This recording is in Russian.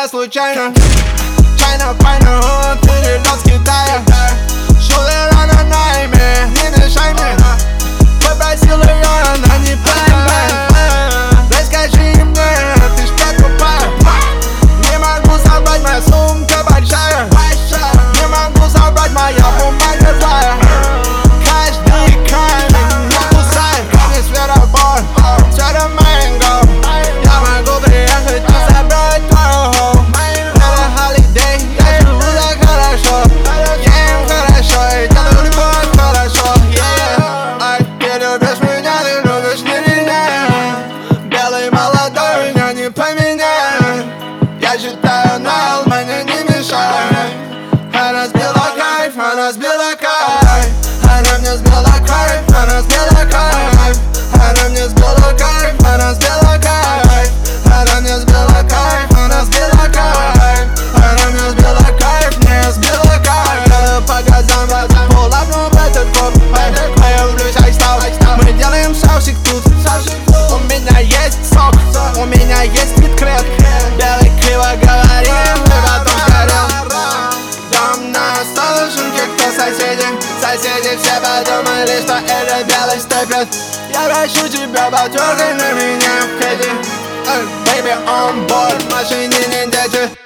я случайно. Чайно, пайно, перелет с Китая. Шулера на найме, не мешай мне. Попросил ее, она не поймет. Расскажи мне, ты ж покупаешь. Не могу собрать, моя сумка большая. Не могу собрать, моя бумага злая. Каждый камень я кусаю. Камень сферобор, цвета мэнго. Я могу приехать и забрать твою home. Это holiday, я живу так хорошо. Ем хорошо и делаю любовь хорошо. Ай, ты любишь меня, ты любишь не меня. Белый молодой, меня не поменяет. Я считаю, на мне не мешает. Она сбила кайф, она сбила кайф. Она мне сбила кайф, она сбила кайф. Она мне сбила кайф, она сбила кайф. Она мне сбила кайф, она сбила кайф. Она мне сбила кайф, мне сбила кайф. По газам, половну в этот коп. Появлюсь, айстал. Мы делаем саусик тут. У меня есть сок, у меня есть биткрет. Белый криво говорим, и потом горел. Дом на солнышке, кто соседи? Соседи все подумали, что это белый степет. Я прошу тебя, потёркай на меня в кэти. Baby on board, в машине не дети.